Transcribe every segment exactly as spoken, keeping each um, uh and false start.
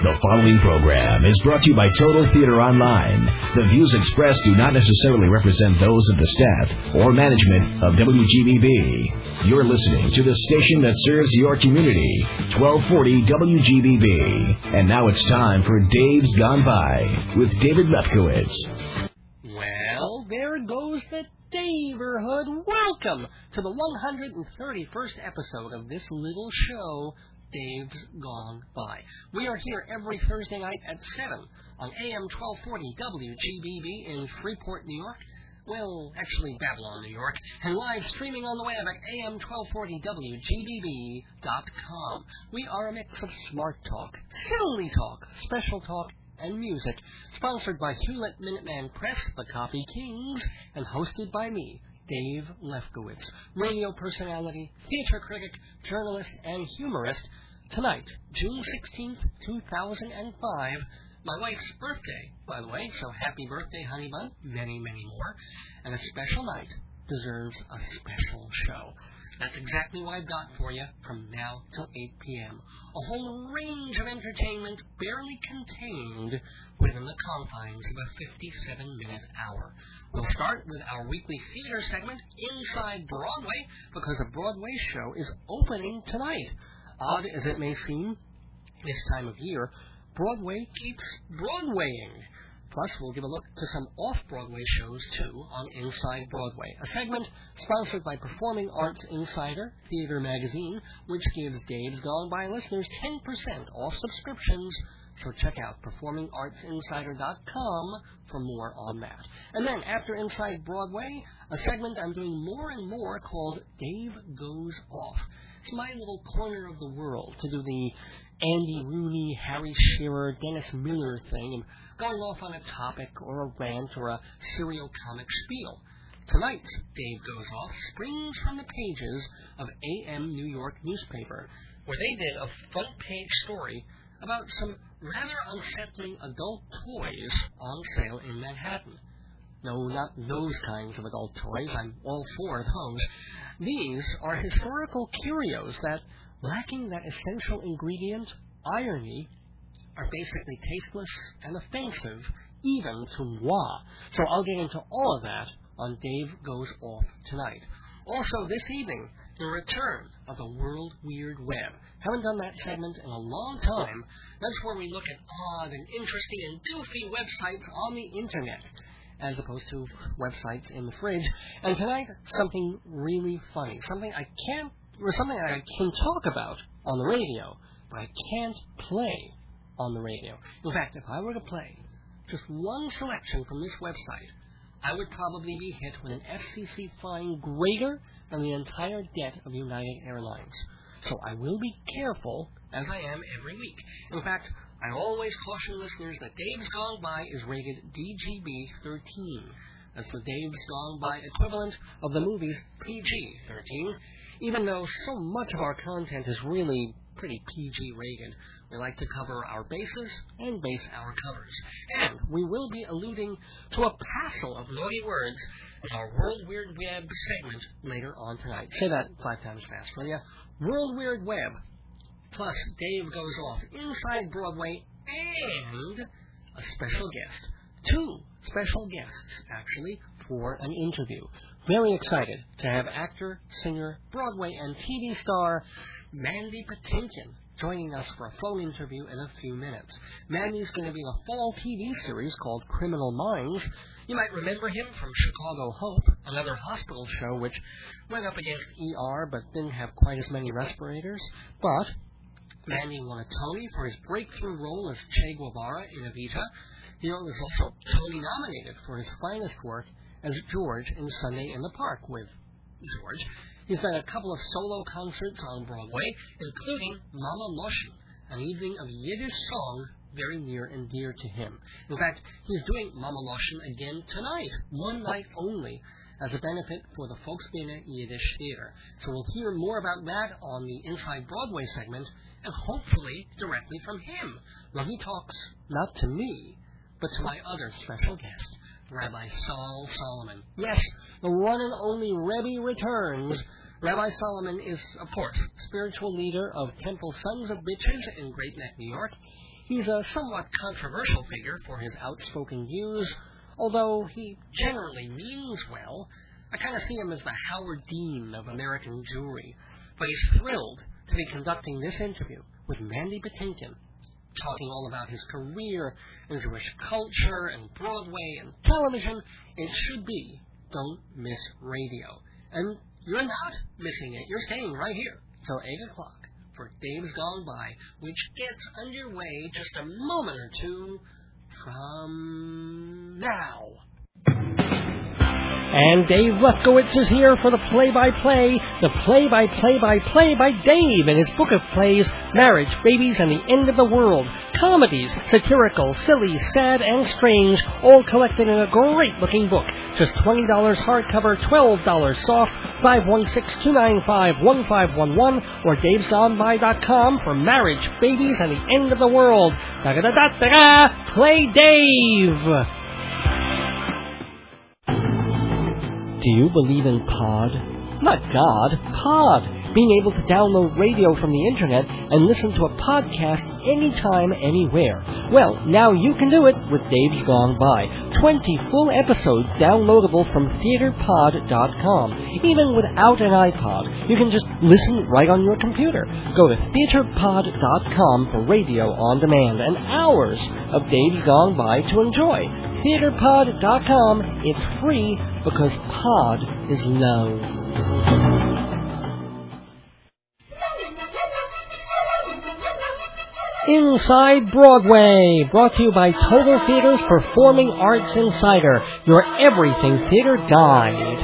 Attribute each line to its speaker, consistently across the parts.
Speaker 1: The following program is brought to you by Total Theater Online. The views expressed do not necessarily represent those of the staff or management of W G B B. You're listening to the station that serves your community, twelve forty W G B B. And now it's time for Dave's Gone By with David Lefkowitz.
Speaker 2: Well, there goes the Daverhood. Welcome to the one hundred thirty-first episode of this little show, Dave's Gone By. We are here every Thursday night at seven on A M twelve forty W G B B in Freeport, New York. Well, actually, Babylon, New York. And live streaming on the web at A M twelve forty W G B B dot com. We are a mix of smart talk, silly talk, special talk, and music. Sponsored by Hewlett Minuteman Press, the Coffee Kings, and hosted by me, Dave Lefkowitz, radio personality, theater critic, journalist, and humorist. Tonight, June sixteenth, two thousand five, my wife's birthday, by the way, so happy birthday, honey bun, many, many more, and a special night deserves a special show. That's exactly what I've got for you from now till eight p.m. A whole range of entertainment barely contained within the confines of a fifty-seven minute hour. We'll start with our weekly theater segment, Inside Broadway, because a Broadway show is opening tonight. Odd as it may seem, this time of year, Broadway keeps Broadwaying. Plus, we'll give a look to some off-Broadway shows, too, on Inside Broadway, a segment sponsored by Performing Arts Insider, Theater Magazine, which gives Dave's Gone By listeners ten percent off subscriptions. So check out performing arts insider dot com for more on that. And then, after Inside Broadway, a segment I'm doing more and more called Dave Goes Off. It's my little corner of the world to do the Andy Rooney, Harry Shearer, Dennis Miller thing, and going off on a topic or a rant or a serio-comic spiel. Tonight's Dave Goes Off springs from the pages of A M New York newspaper, where they did a front-page story about some rather unsettling adult toys on sale in Manhattan. No, not those kinds of adult toys. I'm all for those. These are historical curios that, lacking that essential ingredient, irony, are basically tasteless and offensive, even to moi. So I'll get into all of that on Dave Goes Off tonight. Also, this evening, the return of the World Weird Web. Haven't done that segment in a long time. That's where we look at odd and interesting and goofy websites on the internet, as opposed to websites in the fridge. And tonight, something really funny. Something I can't, or something I can talk about on the radio, but I can't play on the radio. In fact, if I were to play just one selection from this website, I would probably be hit with an F C C fine greater than the entire debt of United Airlines. So I will be careful, as I am every week. In fact, I always caution listeners that Dave's Gone By is rated D G B thirteen. That's the Dave's Gone By equivalent of the movie's P G thirteen. Even though so much of our content is really pretty P G rated, we like to cover our bases and base our covers. And we will be alluding to a passel of naughty words in our World Weird Web segment later on tonight. Say that five times fast, will ya? World Weird Web, plus Dave Goes Off, Inside Broadway, and a special guest. Two special guests, actually, for an interview. Very excited to have actor, singer, Broadway, and T V star Mandy Patinkin joining us for a phone interview in a few minutes. Mandy's going to be in a fall T V series called Criminal Minds. You might remember him from Chicago Hope, another hospital show which went up against E R but didn't have quite as many respirators. But Mandy won a Tony for his breakthrough role as Che Guevara in Evita. He was also Tony nominated for his finest work as George in Sunday in the Park with George. He's done a couple of solo concerts on Broadway, including Mama Loschen, an evening of Yiddish song very near and dear to him. In fact, he's doing Mama Loschen again tonight, one night only, as a benefit for the Folksbiene Yiddish Theater. So we'll hear more about that on the Inside Broadway segment, and hopefully directly from him, when he talks not to me, but to my other special guest, Rabbi Saul Solomon. Yes, the one and only Rebbe returns. Rabbi Solomon is, of course, spiritual leader of Temple Sons of Bitches in Great Neck, New York. He's a somewhat controversial figure for his outspoken views, although he generally means well. I kind of see him as the Howard Dean of American Jewry, but he's thrilled to be conducting this interview with Mandy Patinkin, talking all about his career in Jewish culture and Broadway and television. It should be Don't Miss Radio. And you're not missing it. You're staying right here till eight o'clock for Dave's Gone By, which gets underway just a moment or two from now. And Dave Lefkowitz is here for the play-by-play, the play-by-play-by-play by Dave in his book of plays, Marriage, Babies, and the End of the World. Comedies, satirical, silly, sad, and strange, all collected in a great-looking book. Just twenty dollars hardcover, twelve dollars soft, five one six, two nine five, one five one one, or daves gone by dot com for Marriage, Babies, and the End of the World. Da-da-da-da-da! Play Dave! Do you believe in pod? Not God, pod. Being able to download radio from the internet and listen to a podcast anytime, anywhere. Well, now you can do it with Dave's Gone By. twenty full episodes downloadable from theater pod dot com. Even without an iPod, you can just listen right on your computer. Go to theater pod dot com for radio on demand and hours of Dave's Gone By to enjoy. theater pod dot com. It's free because pod is low. Inside Broadway, brought to you by Total Theater's Performing Arts Insider, your everything theater guide.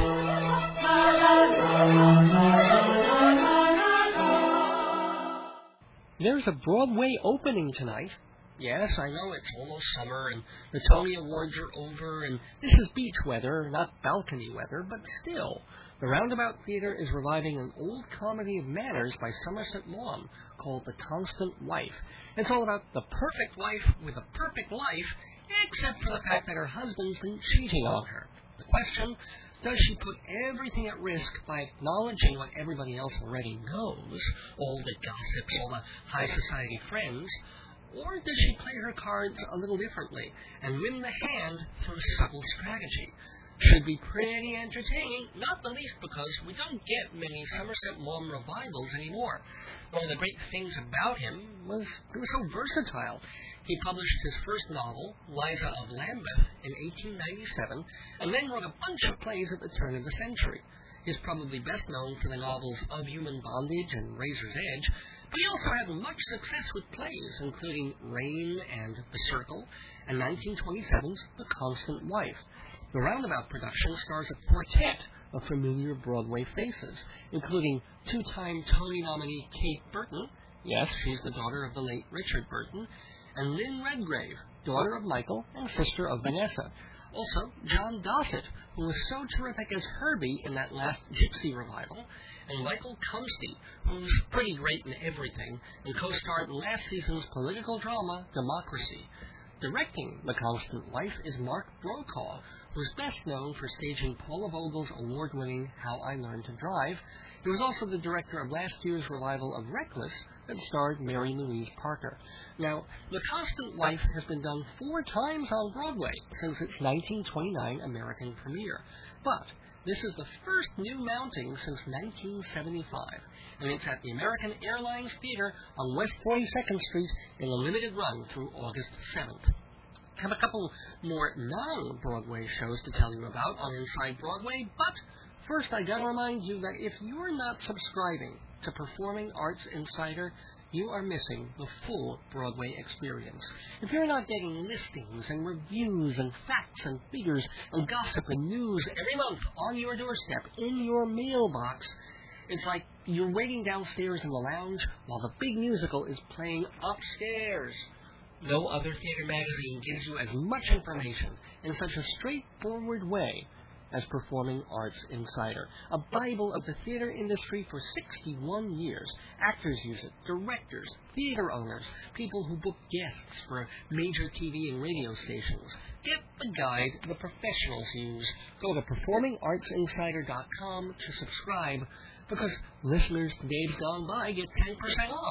Speaker 2: There's a Broadway opening tonight. Yes, I know it's almost summer and the Tony Awards are over and this is beach weather, not balcony weather, but still. The Roundabout Theater is reviving an old comedy of manners by Somerset Maugham called The Constant Wife. It's all about the perfect wife with a perfect life, except for the fact that her husband's been cheating on her. The question, does she put everything at risk by acknowledging what everybody else already knows, all the gossips, all the high society friends, or does she play her cards a little differently and win the hand through subtle strategy? Should be pretty entertaining, not the least because we don't get many Somerset Maugham revivals anymore. One of the great things about him was he was so versatile. He published his first novel, Liza of Lambeth, in eighteen ninety-seven, and then wrote a bunch of plays at the turn of the century. He's probably best known for the novels Of Human Bondage and Razor's Edge, but he also had much success with plays, including Rain and The Circle, and nineteen twenty-seven's The Constant Wife. The Roundabout production stars a quartet of familiar Broadway faces, including two-time Tony nominee Kate Burton, yes, she's the daughter of the late Richard Burton, and Lynn Redgrave, daughter of Michael and sister of Vanessa. Also, John Dossett, who was so terrific as Herbie in that last Gypsy revival, and Michael Comsty, who's pretty great in everything, and co-starred in last season's political drama, Democracy. Directing The Constant Wife is Mark Brokaw, who's best known for staging Paula Vogel's award-winning How I Learned to Drive. He was also the director of last year's revival of Reckless that starred Mary Louise Parker. Now, The Constant Wife has been done four times on Broadway since its nineteen twenty-nine American premiere. But this is the first new mounting since nineteen seventy-five, and it's at the American Airlines Theater on West forty-second Street in a limited run through August seventh. I have a couple more non-Broadway shows to tell you about on Inside Broadway, but first I gotta remind you that if you're not subscribing to Performing Arts Insider, you are missing the full Broadway experience. If you're not getting listings and reviews and facts and figures and gossip and news every month on your doorstep, in your mailbox, it's like you're waiting downstairs in the lounge while the big musical is playing upstairs. No other theater magazine gives you as much information in such a straightforward way as Performing Arts Insider, a Bible of the theater industry for sixty-one years. Actors use it, directors, theater owners, people who book guests for major T V and radio stations. Get the guide the professionals use. Go to performing arts insider dot com to subscribe, because listeners to Dave's Gone By get ten percent off.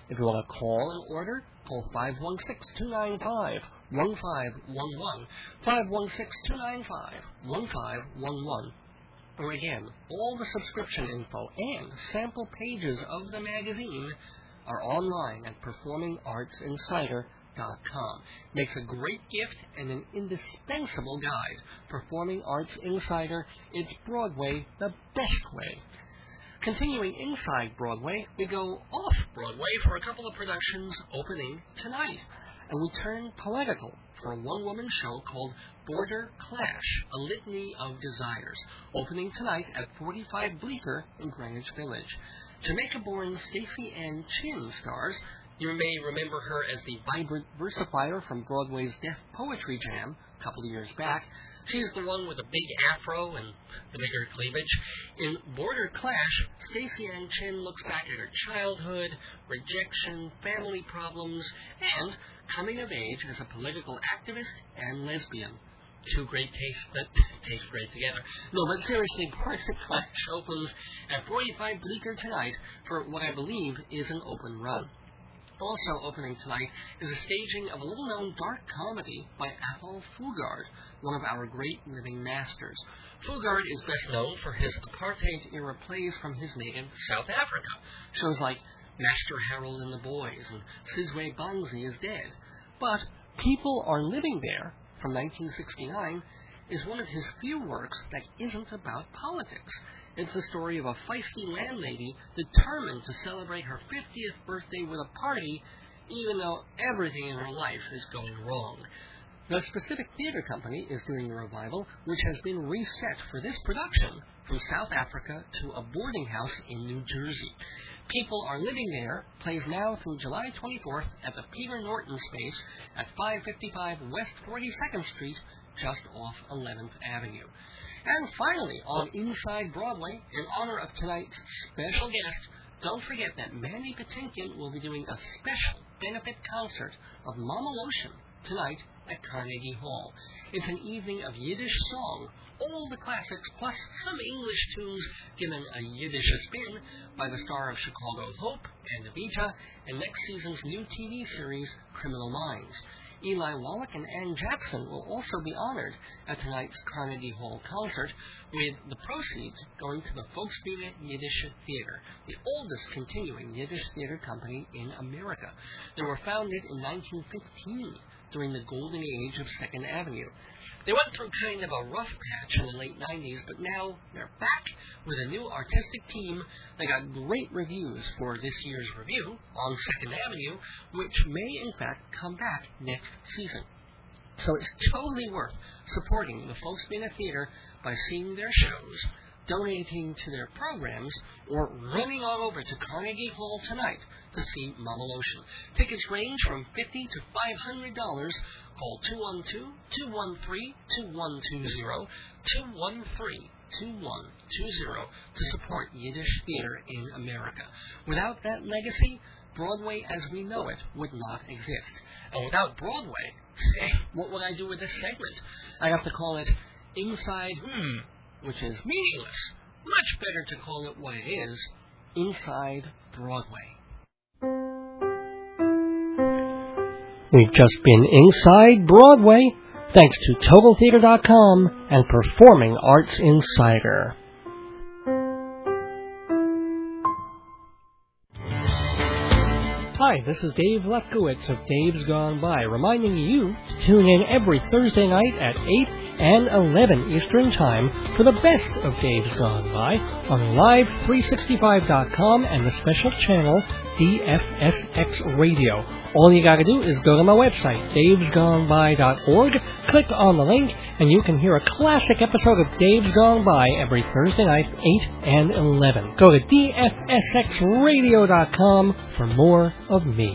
Speaker 2: If you want to call and order, call five one six, two nine five, one five one one, five one six, two nine five, one five one one. Or again, all the subscription info and sample pages of the magazine are online at performing arts insider dot com. Makes a great gift and an indispensable guide. Performing Arts Insider, it's Broadway the best way. Continuing inside Broadway, we go off Broadway for a couple of productions opening tonight. And we turn poetical for a one-woman show called Border Clash, A Litany of Desires, opening tonight at forty-five Bleecker in Greenwich Village. Jamaica-born Stacey Ann Chin stars. You may remember her as the vibrant versifier from Broadway's Deaf Poetry Jam a couple of years back. She's the one with the big afro and the bigger cleavage. In Border Clash, Stacey Ann Chin looks back at her childhood, rejection, family problems, and coming of age as a political activist and lesbian. Two great tastes that taste great together. No, but seriously, Border Clash opens at forty-five Bleecker tonight for what I believe is an open run. Also opening tonight is a staging of a little-known dark comedy by Athol Fugard, one of our great living masters. Fugard is best known for his apartheid-era plays from his native South Africa. Shows like Master Harold and the Boys and Sizwe Banzi is Dead. But People Are Living There, from nineteen sixty-nine, is one of his few works that isn't about politics. It's the story of a feisty landlady determined to celebrate her fiftieth birthday with a party, even though everything in her life is going wrong. The Specific Theatre Company is doing the revival, which has been reset for this production from South Africa to a boarding house in New Jersey. People Are Living There plays now through July twenty-fourth at the Peter Norton Space at five fifty-five West forty-second Street, just off eleventh Avenue. And finally, on Inside Broadway, in honor of tonight's special guest, don't forget that Mandy Patinkin will be doing a special benefit concert of Mama Lotion tonight at Carnegie Hall. It's an evening of Yiddish song, all the classics, plus some English tunes given a Yiddish spin by the star of Chicago Hope and Evita, and next season's new T V series, Criminal Minds. Eli Wallach and Ann Jackson will also be honored at tonight's Carnegie Hall concert, with the proceeds going to the Volksbühne Yiddish Theater, the oldest continuing Yiddish theater company in America. They were founded in nineteen fifteen, during the golden age of Second Avenue. They went through kind of a rough patch in the late nineties, but now they're back with a new artistic team. They got great reviews for this year's review on Second Avenue, which may in fact come back next season. So it's totally worth supporting the Volksbühne Theater by seeing their shows, donating to their programs, or running on over to Carnegie Hall tonight to see Mama Lotion. Tickets range from fifty dollars to five hundred dollars. Call two one two, two one three, two one two zero, two one three, two one two zero to support Yiddish theater in America. Without that legacy, Broadway as we know it would not exist. And without Broadway, hey, what would I do with this segment? I have to call it Inside Hmm, which is meaningless. Much better to call it what it is, Inside Broadway. We've just been Inside Broadway, thanks to Total Theatre dot com and Performing Arts Insider. Hi, this is Dave Lefkowitz of Dave's Gone By, reminding you to tune in every Thursday night at eight and eleven Eastern Time for the best of Dave's Gone By on Live three sixty-five dot com and the special channel D F S X Radio. All you gotta do is go to my website, daves gone by dot org, click on the link, and you can hear a classic episode of Dave's Gone By every Thursday night, eight and eleven. Go to D F S X radio dot com for more of me.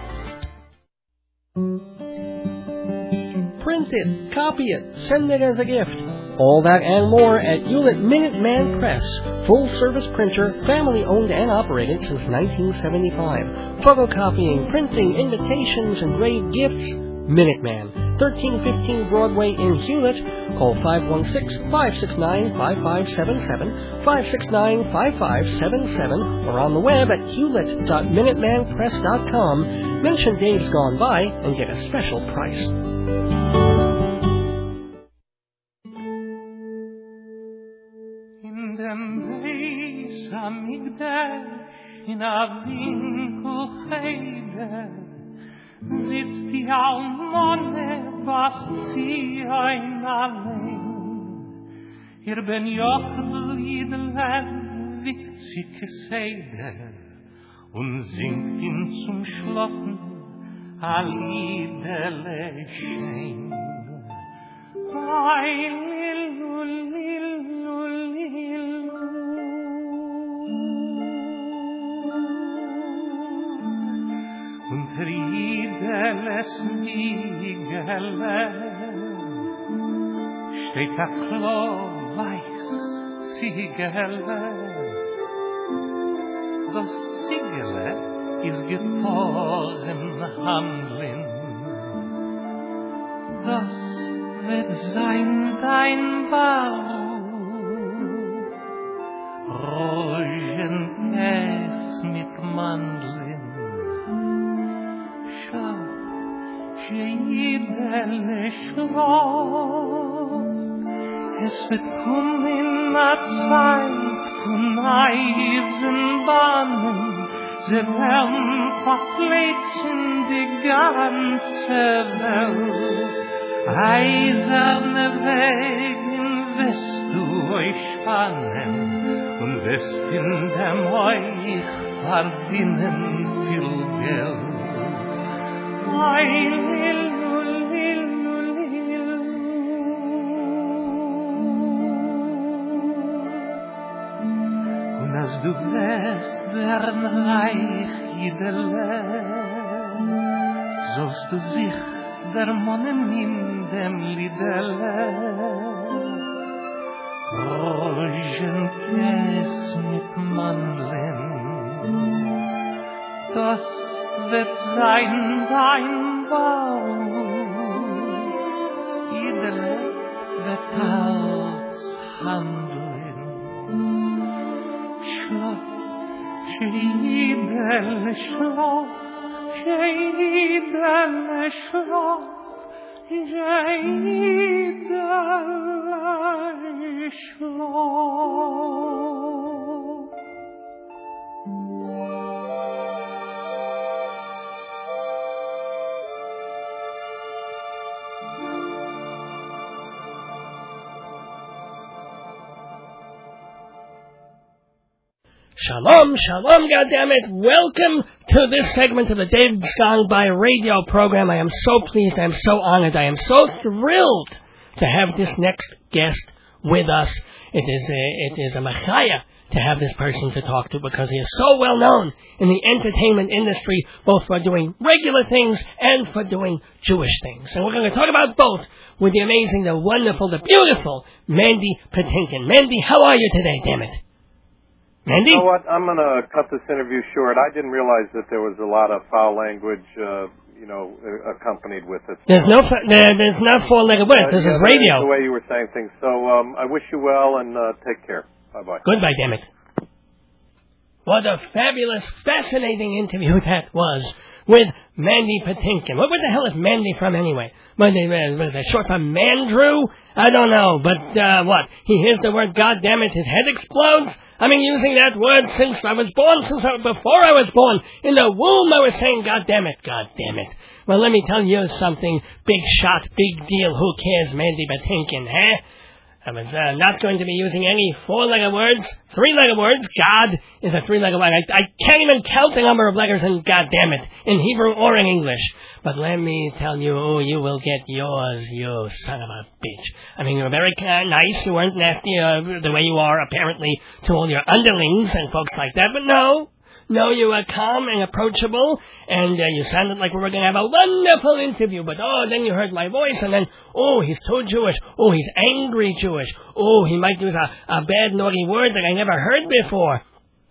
Speaker 2: Print it, copy it, send it as a gift. All that and more at Hewlett Minuteman Press. Full-service printer, family-owned and operated since nineteen seventy-five. Photocopying, printing, invitations, engraved gifts, Minuteman, thirteen fifteen Broadway in Hewlett. Call five one six, five six nine, five five seven seven, five six nine, five five seven seven, or on the web at hewlett dot minuteman press dot com. Mention Dave's Gone By and get a special price.
Speaker 3: In dem Beis Hamikdash in a Winkelheide sitzt die Almone, was sie ein allein. Hier bin Jochel Jiedelein, witzige Seide, und singt ihn zum Schlossen a Liedele schein. Ai, lillu, lillu, lillu. Und Riedele Smiegele steht a Klo weiß Ziegele. Das Ziegele ist geboren Handlin. Das wird sein dein Bau. Rogenkäs mit Mandeln. Schau, Schiedele Schloss. Es wird kommen a Zeit von Eisenbahnen. Sie werden verpflichten die ganze Welt. Eiserne Wegen wirst du euch spannen und wirst in dem euch verdienen viel Geld. Ei, lillu, lillu, lillu. Und als du wirst werden reich Jiedele, sollst du sich der Monnen in dem Liedele. Rogenkäs mit Mandeln, das wird sein dein Bau. Jiedele wird als handeln. Schloss, Jiedele Schloss, Jiedele Schloss, Jiedele Schloss.
Speaker 2: Shalom, shalom, goddammit. Welcome to this segment of the Dave's Gone By radio program. I am so pleased, I am so honored, I am so thrilled to have this next guest with us. It is a, it is a machaya to have this person to talk to because he is so well known in the entertainment industry, both for doing regular things and for doing Jewish things. And we're going to talk about both with the amazing, the wonderful, the beautiful Mandy Patinkin. Mandy, how are you today, damn it? Mandy?
Speaker 4: You know what? I'm going to cut this interview short. I didn't realize that there was a lot of foul language, uh, you know, accompanied with it.
Speaker 2: There's no, there, there's not four-legged words. This
Speaker 4: uh, yeah,
Speaker 2: is radio.
Speaker 4: The way you were saying things. So um, I wish you well and uh, take care. Bye-bye.
Speaker 2: Goodbye, damn it. What a fabulous, fascinating interview that was with Mandy Patinkin. What, what the hell is Mandy from anyway? Was it short for Mandrew? I don't know, but uh, what? He hears the word God damn it, his head explodes? I mean, using that word since I was born, since I, before I was born. In the womb I was saying God damn it, God damn it. Well, let me tell you something. Big shot, big deal. Who cares, Mandy Patinkin, huh? I was uh, not going to be using any four-legged words, three-legged words. God is a three-legged word. I, I can't even count the number of letters in God damn it, in Hebrew or in English. But let me tell you, oh, you will get yours, you son of a bitch. I mean, you're very uh, nice. You weren't nasty uh, the way you are, apparently, to all your underlings and folks like that. But no. No, you were calm and approachable, and uh, you sounded like we were going to have a wonderful interview, but oh, then you heard my voice, and then, oh, he's too Jewish, oh, he's angry Jewish, oh, he might use a, a bad, naughty word that I never heard before.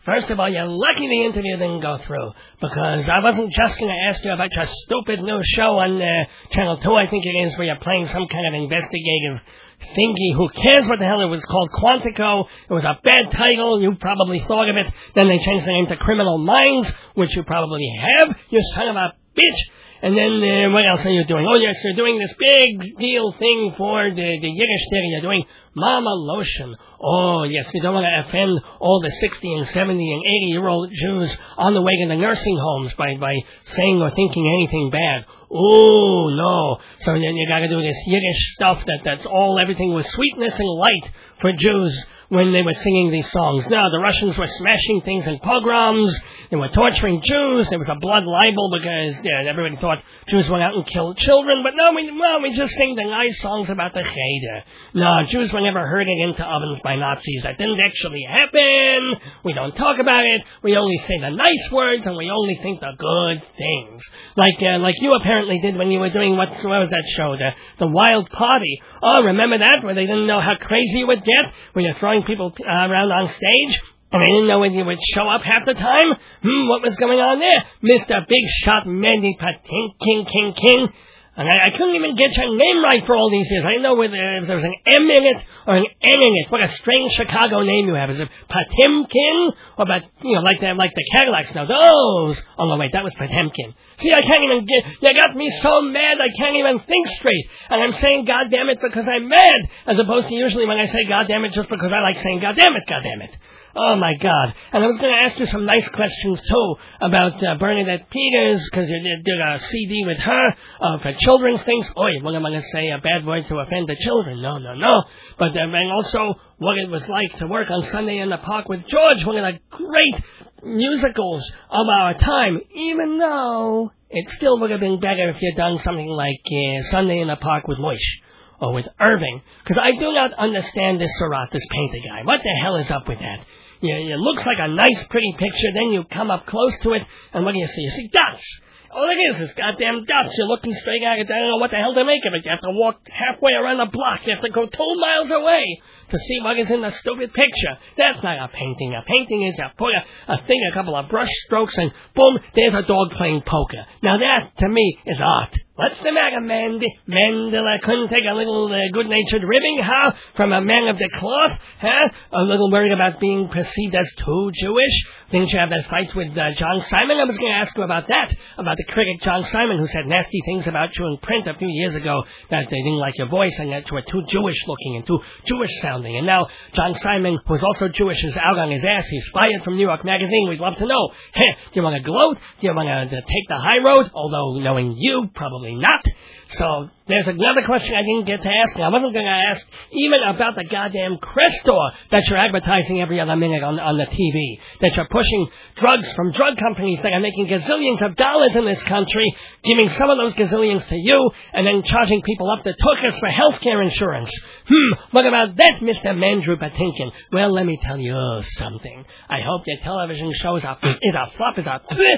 Speaker 2: First of all, you're lucky the interview didn't go through, because I wasn't just going to ask you about your stupid new show on uh, Channel two, I think it is, where you're playing some kind of investigative thingy. Who cares what the hell it was called? Quantico. It was a bad title. You probably thought of it. Then they changed the name to Criminal Minds, which you probably have, you son of a bitch. And then, uh, what else are you doing? Oh, yes, you're doing this big deal thing for the, the Yiddish theater. You're doing Mama Lotion. Oh, yes, you don't want to offend all the sixty and seventy and eighty-year-old Jews on the way to the nursing homes by, by saying or thinking anything bad. Oh, no. So then you got to do this Yiddish stuff that that's all, everything was sweetness and light for Jews when they were singing these songs. Now, the Russians were smashing things in pogroms. They were torturing Jews. There was a blood libel because yeah, everybody thought Jews went out and killed children. But no, we, well, we just sing the nice songs about the Cheder. No, Jews were never herded into ovens by Nazis. That didn't actually happen. We don't talk about it. We only say the nice words, and we only think the good things. Like uh, like you apparently did when you were doing, what, what was that show? The, the Wild Party. Oh, remember that? Where they didn't know how crazy you would get when you're throwing people uh, around on stage? And they didn't know when you would show up half the time? Hmm, what was going on there? Mister Big Shot Mandy Patinkin King King King. And I, I couldn't even get your name right for all these years. I didn't know whether if there was an M in it or an N in it. What a strange Chicago name you have. Is it Patimkin? Or about, you know, like the, like the Cadillacs now. Those. Oh, no, wait, that was Potemkin. See, I can't even get, you got me so mad I can't even think straight. And I'm saying goddamn it because I'm mad, as opposed to usually when I say goddamn it just because I like saying goddamn it, goddamn it. Oh, my God. And I was going to ask you some nice questions, too, about uh, Bernadette Peters, because you did a C D with her uh, for children's things. Oh, what am I going to say? A bad word to offend the children? No, no, no. But um, and also what it was like to work on Sunday in the Park with George, one of the great musicals of our time, even though it still would have been better if you'd done something like uh, Sunday in the Park with Moish. Or with Irving. Because I do not understand this Surratt, this painter guy. What the hell is up with that? You, it looks like a nice, pretty picture, then you come up close to it, and what do you see? You see dots. All it is is goddamn dots. You're looking straight at it. I don't know what the hell to make of it. You have to walk halfway around the block. You have to go two miles away to see what is in the stupid picture. That's not a painting. A painting is you put a, a thing, a couple of brush strokes, and boom, there's a dog playing poker. Now that, to me, is art. What's the matter, Mandy? Mendel, I couldn't take a little uh, good-natured ribbing, huh? From a man of the cloth, huh? A little worried about being perceived as too Jewish? Didn't you have that fight with uh, John Simon? I was going to ask you about that, about the critic John Simon, who said nasty things about you in print a few years ago, that they didn't like your voice and that you were too Jewish-looking and too Jewish-sounding. And now John Simon, who's also Jewish, is out on his ass. He's fired from New York Magazine. We'd love to know. Hey, do you want to gloat? Do you want to take the high road? Although, knowing you, probably not. So there's another question I didn't get to ask. I wasn't going to ask even about the goddamn Crestor that you're advertising every other minute on, on the T V. That you're pushing drugs from drug companies that are making gazillions of dollars in this country, giving some of those gazillions to you, and then charging people up the tuchus for health care insurance. Hmm, what about that, Mister Mandrew Patinkin? Well, let me tell you something. I hope your television show is a, is a flop, is a...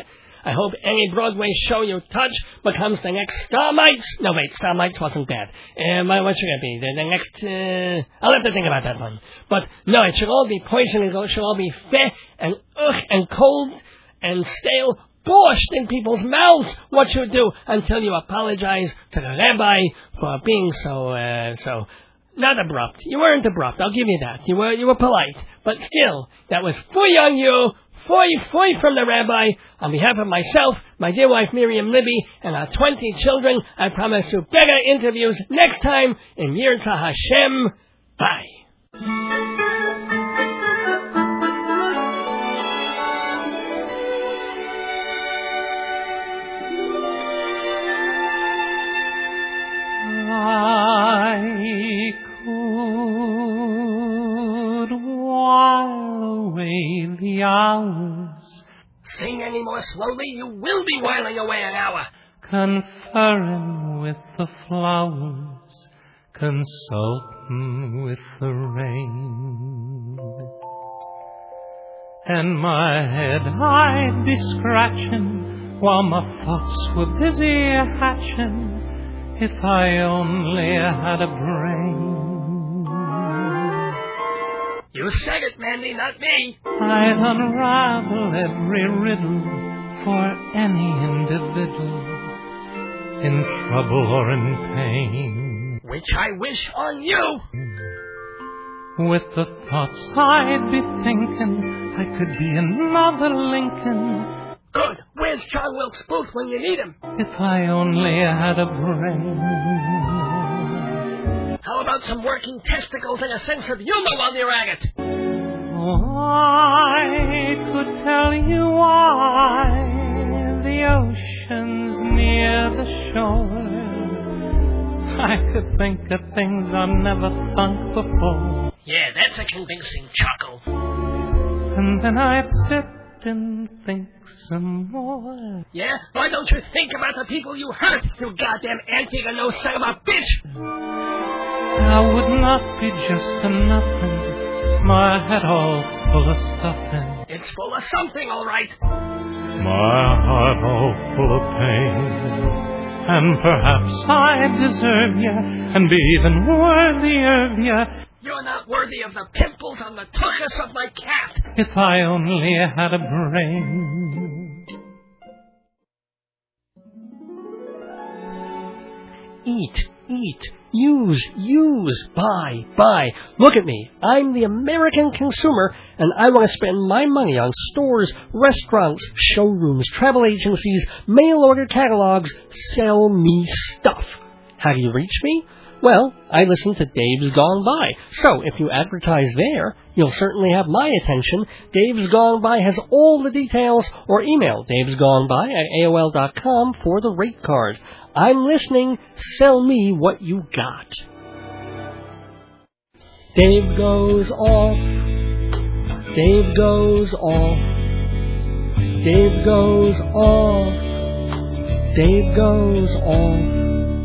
Speaker 2: I hope any Broadway show you touch becomes the next Starmites. No, wait, Starmites wasn't bad. Um, what should it be? The, the next, uh, I'll have to think about that one. But, no, it should all be poison, it should all be feh and ugh and cold and stale, borscht in people's mouths. What you do until you apologize to the rabbi for being so, uh, so... not abrupt. You weren't abrupt, I'll give you that. You were, you were polite. But still, that was fooey on you. Foy, foy from the rabbi. On behalf of myself, my dear wife Miriam Libby, and our twenty children, I promise you better interviews next time in Yirtzeh Hashem. Bye.
Speaker 3: I could while away the hours.
Speaker 2: Sing any more slowly, you will be whiling away an hour.
Speaker 3: Conferring with the flowers, consulting with the rain. And my head I'd be scratching while my thoughts were busy hatching, if I only had a brain.
Speaker 2: You said it, Mandy, not me.
Speaker 3: I'd unravel every riddle for any individual in trouble or in pain.
Speaker 2: Which I wish on you.
Speaker 3: With the thoughts I'd be thinking, I could be another Lincoln.
Speaker 2: Good. Where's John Wilkes Booth when you need him?
Speaker 3: If I only had a brain.
Speaker 2: How about some working testicles and a sense of humor while you're at it?
Speaker 3: Oh, I could tell you why the ocean's near the shore. I could think of things I've never thunk before.
Speaker 2: Yeah, that's a convincing chuckle.
Speaker 3: And then I'd sit and think some more.
Speaker 2: Yeah? Why don't you think about the people you hurt, you goddamn Antigua no son of a bitch?
Speaker 3: I would not be just a nothing, my head all full of stuffing.
Speaker 2: It's full of something, all right.
Speaker 3: My heart all full of pain. And perhaps I deserve you and be even worthier of you.
Speaker 2: You're not worthy of the pimples on the tuchus of my cat.
Speaker 3: If I only had a brain.
Speaker 2: Eat, eat, use, use, buy, buy. Look at me. I'm the American consumer, and I want to spend my money on stores, restaurants, showrooms, travel agencies, mail-order catalogs. Sell me stuff. How do you reach me? Well, I listen to Dave's Gone By. So, if you advertise there, you'll certainly have my attention. Dave's Gone By has all the details, or email davesgoneby at A O L dot com for the rate card. I'm listening. Sell me what you got. Dave goes off. Dave goes off. Dave goes off. Dave goes off.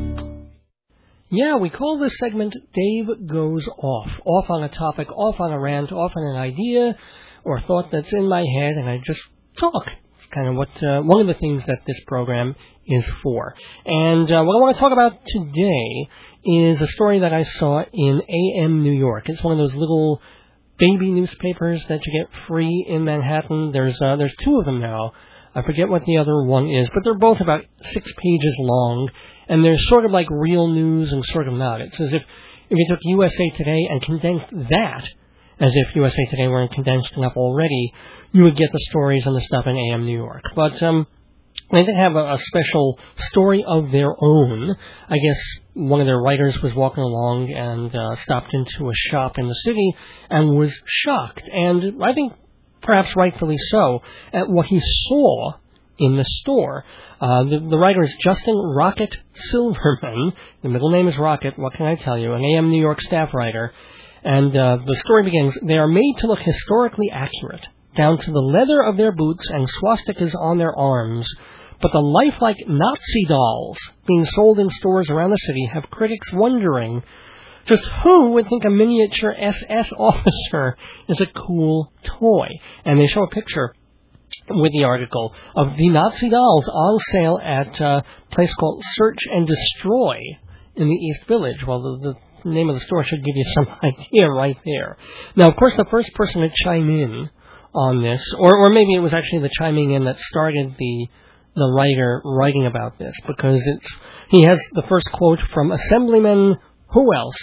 Speaker 2: Yeah, we call this segment Dave Goes Off. Off on a topic, off on a rant, off on an idea or thought that's in my head, and I just talk. It's kind of what uh, one of the things that this program is for. And uh, what I want to talk about today is a story that I saw in A M New York. It's one of those little baby newspapers that you get free in Manhattan. There's uh, there's two of them now. I forget what the other one is, but they're both about six pages long, and they're sort of like real news and sort of not. It's as if if you took U S A Today and condensed that, as if U S A Today weren't condensed enough already, you would get the stories and the stuff in A M New York. But um, they did have a, a special story of their own. I guess one of their writers was walking along and uh, stopped into a shop in the city and was shocked, and I think perhaps rightfully so, at what he saw in the store. Uh, the, the writer is Justin Rocket Silverman. The middle name is Rocket, what can I tell you? An A M New York staff writer. And uh, the story begins, they are made to look historically accurate, down to the leather of their boots and swastikas on their arms. But the lifelike Nazi dolls being sold in stores around the city have critics wondering just who would think a miniature S S officer is a cool toy? And they show a picture with the article of the Nazi dolls on sale at a place called Search and Destroy in the East Village. Well, the, the name of the store should give you some idea right there. Now, of course, the first person to chime in on this, or, or maybe it was actually the chiming in that started the the writer writing about this, because it's he has the first quote from Assemblyman. Who else?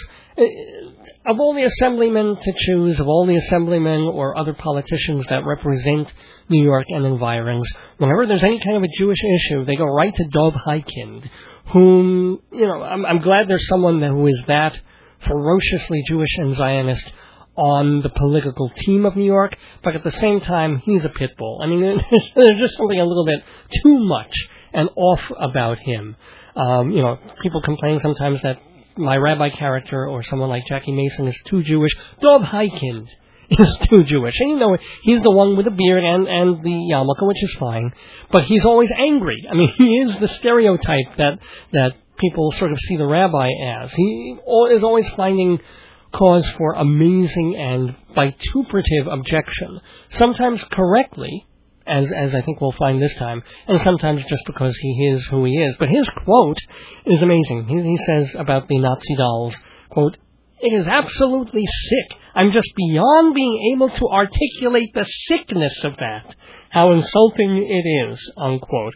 Speaker 2: Of all the assemblymen to choose, of all the assemblymen or other politicians that represent New York and environs, whenever there's any kind of a Jewish issue, they go right to Dov Hikind, whom, you know, I'm, I'm glad there's someone who is that ferociously Jewish and Zionist on the political team of New York, but at the same time, he's a pit bull. I mean, there's just something a little bit too much and off about him. Um, you know, people complain sometimes that my rabbi character or someone like Jackie Mason is too Jewish. Dov Hikind is too Jewish. And you know, he's the one with the beard and, and the yarmulke, which is fine. But he's always angry. I mean, he is the stereotype that, that people sort of see the rabbi as. He is always finding cause for amazing and vituperative objection. Sometimes correctly, as as I think we'll find this time, and sometimes just because he is who he is. But his quote is amazing. He, he says about the Nazi dolls, quote, "It is absolutely sick. I'm just beyond being able to articulate the sickness of that. How insulting it is, unquote.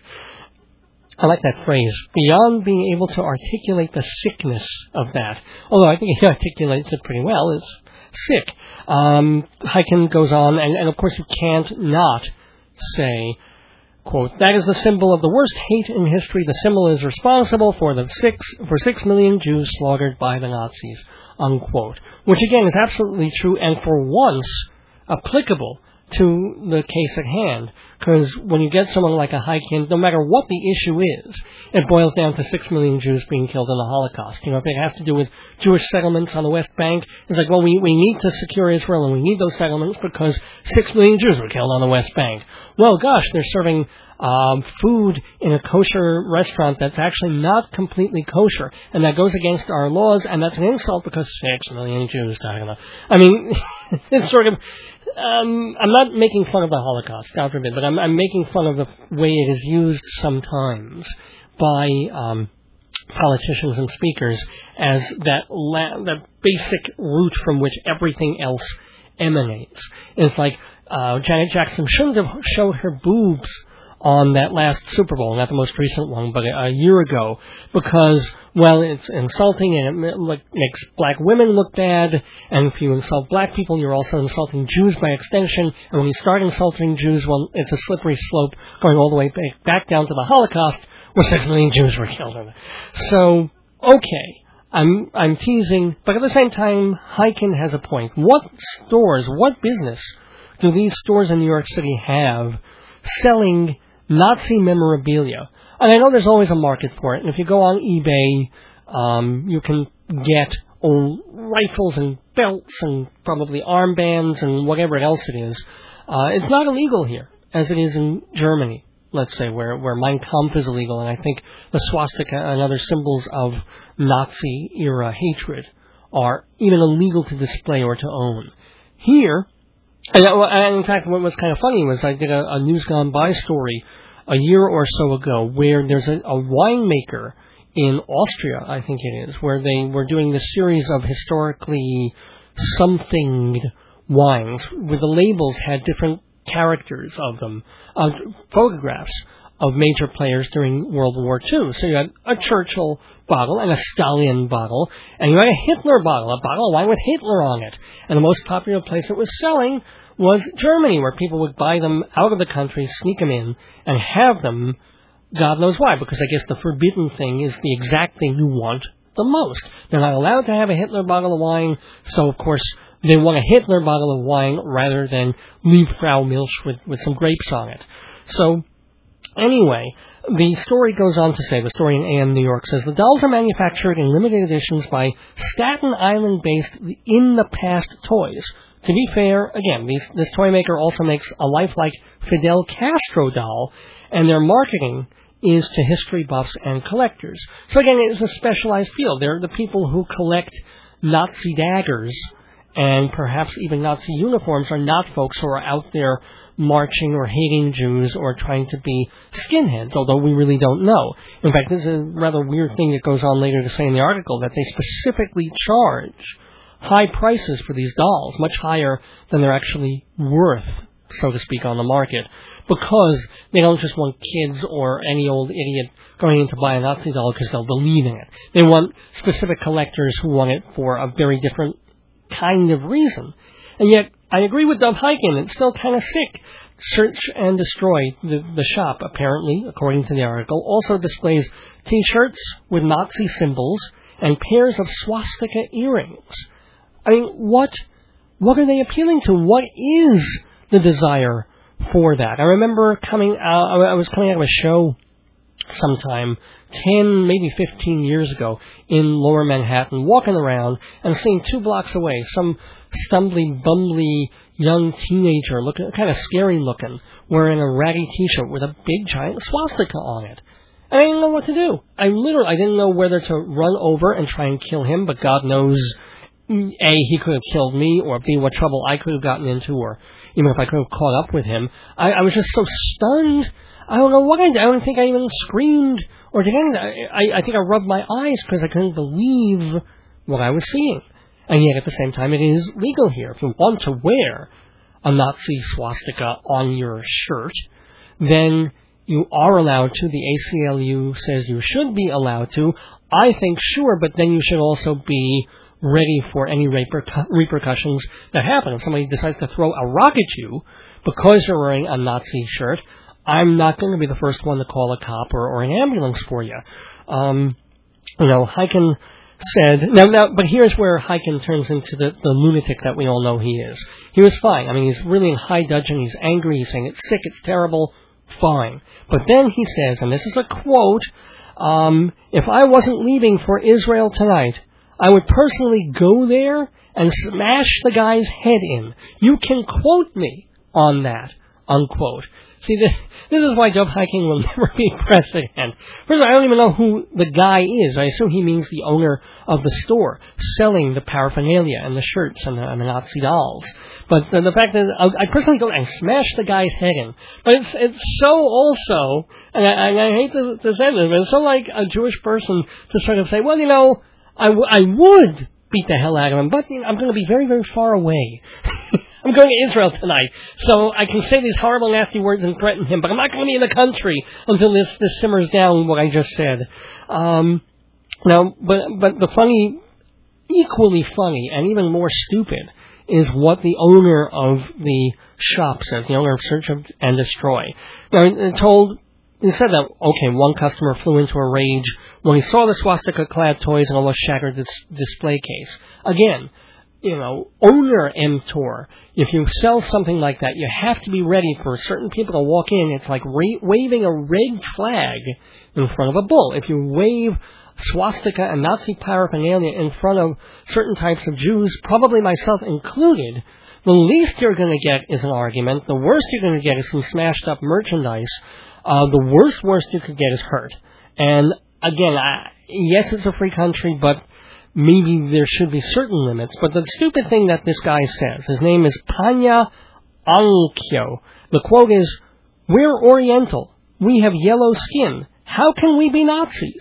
Speaker 2: I like that phrase, beyond being able to articulate the sickness of that. Although I think he articulates it pretty well. It's sick. Um, Hyken goes on, and, and of course you can't not say, quote, that is the symbol of the worst hate in history. The symbol is responsible for the six for six million Jews slaughtered by the Nazis, unquote. Which again is absolutely true, and for once applicable to the case at hand. Because when you get someone like a Hyken, no matter what the issue is, it boils down to six million Jews being killed in the Holocaust. You know, if it has to do with Jewish settlements on the West Bank, it's like, well, we, we need to secure Israel, and we need those settlements because six million Jews were killed on the West Bank. Well, gosh, they're serving um, food in a kosher restaurant that's actually not completely kosher, and that goes against our laws, and that's an insult because six million Jews died. I mean, it's sort of... Um, I'm not making fun of the Holocaust, God forbid, but I'm, I'm making fun of the way it is used sometimes by um, politicians and speakers as that la- that basic root from which everything else emanates. It's like uh, Janet Jackson shouldn't have showed her boobs on that last Super Bowl, not the most recent one, but a, a year ago, because, well, it's insulting and it like, makes black women look bad, and if you insult black people, you're also insulting Jews by extension, and when you start insulting Jews, well, it's a slippery slope going all the way back, back down to the Holocaust, where six million Jews were killed. So, okay, I'm I'm teasing, but at the same time, Hyken has a point. What stores, what business do these stores in New York City have selling Nazi memorabilia? And I know there's always a market for it, and if you go on eBay, um, you can get old rifles and belts and probably armbands and whatever else it is. Uh, it's not illegal here, as it is in Germany, let's say, where, where Mein Kampf is illegal, and I think the swastika and other symbols of Nazi-era hatred are even illegal to display or to own. Here, and, and in fact, what was kind of funny was I did a, a News Gone By story a year or so ago where there's a, a winemaker in Austria, I think it is, where they were doing this series of historically somethinged wines where the labels had different characters of them, uh, photographs of major players during World War Two. So you had a Churchill bottle and a Stalin bottle, and you had a Hitler bottle, a bottle of wine with Hitler on it. And the most popular place it was selling was Germany, where people would buy them out of the country, sneak them in, and have them, God knows why, because I guess the forbidden thing is the exact thing you want the most. They're not allowed to have a Hitler bottle of wine, so of course they want a Hitler bottle of wine rather than Liebfrau Milch with, with some grapes on it. So, anyway, the story goes on to say, the story in A M New York says, the dolls are manufactured in limited editions by Staten Island-based In the Past Toys. To be fair, again, these, this toy maker also makes a lifelike Fidel Castro doll, and their marketing is to history buffs and collectors. So again, it's a specialized field. They're the people who collect Nazi daggers, and perhaps even Nazi uniforms are not folks who are out there marching or hating Jews or trying to be skinheads, although we really don't know. In fact, this is a rather weird thing that goes on later to say in the article, that they specifically charge high prices for these dolls, much higher than they're actually worth, so to speak, on the market, because they don't just want kids or any old idiot going in to buy a Nazi doll because they'll believe in it. They want specific collectors who want it for a very different kind of reason. And yet, I agree with Dov Hyken, it's still kind of sick. Search and Destroy, the, the shop, apparently, according to the article, also displays T-shirts with Nazi symbols and pairs of swastika earrings. I mean, what what are they appealing to? What is the desire for that? I remember coming out, I was coming out of a show sometime ten, maybe fifteen years ago in Lower Manhattan, walking around and seeing two blocks away some stumbly, bumbly young teenager, looking kind of scary looking, wearing a ratty T-shirt with a big giant swastika on it. And I didn't know what to do. I literally, I didn't know whether to run over and try and kill him, but God knows, A, he could have killed me, or B, what trouble I could have gotten into, or even if I could have caught up with him. I, I was just so stunned. I don't know what I did. I don't think I even screamed or did anything. I, I think I rubbed my eyes because I couldn't believe what I was seeing. And yet, at the same time, it is legal here. If you want to wear a Nazi swastika on your shirt, then you are allowed to. The A C L U says you should be allowed to. I think, sure, but then you should also be ready for any repercu- repercussions that happen. If somebody decides to throw a rock at you because you're wearing a Nazi shirt, I'm not going to be the first one to call a cop or, or an ambulance for you. Um, you know, Hyken said, now, now, but here's where Hyken turns into the, the lunatic that we all know he is. He was fine. I mean, he's really in high dudgeon. He's angry. He's saying it's sick. It's terrible. Fine. But then he says, and this is a quote, um, if I wasn't leaving for Israel tonight, I would personally go there and smash the guy's head in. You can quote me on that, unquote. See, this, this is why Dov Hyken will never be president. First of all, I don't even know who the guy is. I assume he means the owner of the store selling the paraphernalia and the shirts and the, and the Nazi dolls. But the, the fact that I personally go and smash the guy's head in. But it's it's so also, and I, and I hate to, to say this, but it's so like a Jewish person to sort of say, well, you know, I, w- I would beat the hell out of him, but you know, I'm going to be very, very far away. I'm going to Israel tonight, so I can say these horrible, nasty words and threaten him, but I'm not going to be in the country until this, this simmers down what I just said. Um, now, but but the funny, equally funny, and even more stupid, is what the owner of the shop says, the owner of Search and Destroy. Now, it told, he said that, okay, one customer flew into a rage when he saw the swastika-clad toys and almost shattered this display case. Again, you know, owner mTOR, if you sell something like that, you have to be ready for certain people to walk in. It's like ra- waving a red flag in front of a bull. If you wave swastika and Nazi paraphernalia in front of certain types of Jews, probably myself included, the least you're going to get is an argument. The worst you're going to get is some smashed up merchandise. Uh, the worst, worst you could get is hurt. And again, I, yes, it's a free country, but maybe there should be certain limits. But the stupid thing that this guy says, his name is Panya Ankyo. The quote is, "We're Oriental. We have yellow skin. How can we be Nazis?"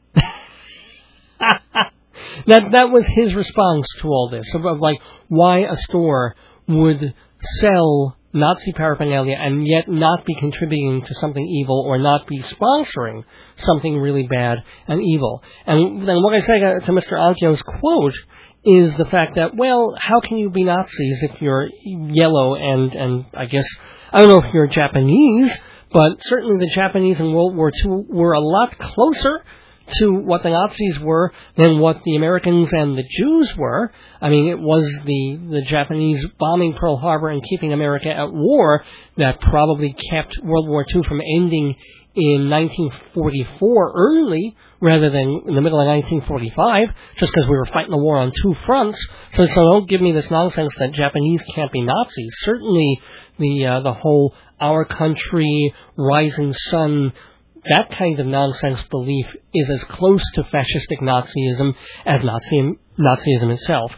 Speaker 2: that that was his response to all this, of, of like why a store would sell Nazi paraphernalia and yet not be contributing to something evil or not be sponsoring something really bad and evil. And then what I say to, to Mister Ankyo's quote is the fact that, well, how can you be Nazis if you're yellow and, and I guess, I don't know if you're Japanese, but certainly the Japanese in World War Two were a lot closer to what the Nazis were than what the Americans and the Jews were. I mean, it was the, the Japanese bombing Pearl Harbor and keeping America at war that probably kept World War Two from ending in nineteen forty-four early rather than in the middle of nineteen forty-five, just because we were fighting the war on two fronts. So, so don't give me this nonsense that Japanese can't be Nazis. Certainly the, uh, the whole our country, rising sun, that kind of nonsense belief is as close to fascistic Nazism as Nazi, Nazism itself.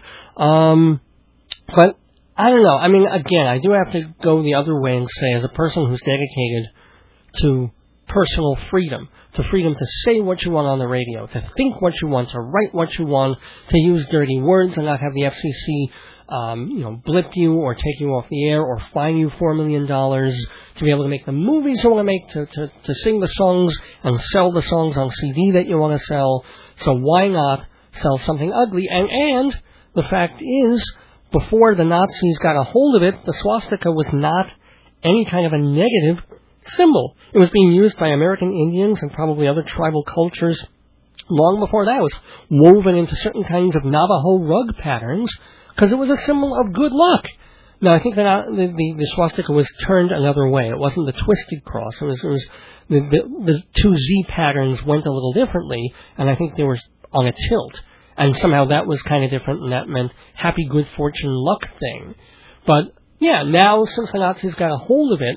Speaker 2: Um, but I don't know. I mean, again, I do have to go the other way and say, as a person who's dedicated to personal freedom, to freedom to say what you want on the radio, to think what you want, to write what you want, to use dirty words and not have the F C C Um, you know, blip you or take you off the air or fine you four million dollars, to be able to make the movies you want to make, to, to, to sing the songs and sell the songs on C D that you want to sell. So why not sell something ugly? And, and the fact is, before the Nazis got a hold of it, the swastika was not any kind of a negative symbol. It was being used by American Indians and probably other tribal cultures long before that. It was woven into certain kinds of Navajo rug patterns, because it was a symbol of good luck. Now, I think that the, the, the swastika was turned another way. It wasn't the twisted cross. It was, it was the, the, the two Z patterns went a little differently, and I think they were on a tilt. And somehow that was kind of different, and that meant happy, good fortune, luck thing. But, yeah, now, since the Nazis got a hold of it,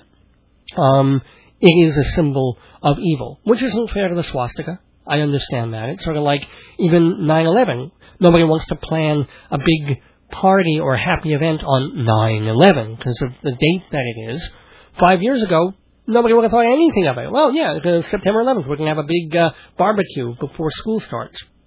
Speaker 2: um, it is a symbol of evil, which isn't fair to the swastika. I understand that. It's sort of like even nine eleven. Nobody wants to plan a big party or a happy event on nine eleven because of the date that it is. Five years ago, nobody would have thought anything of it. Well, yeah, because September eleventh, we're going to have a big uh, barbecue before school starts.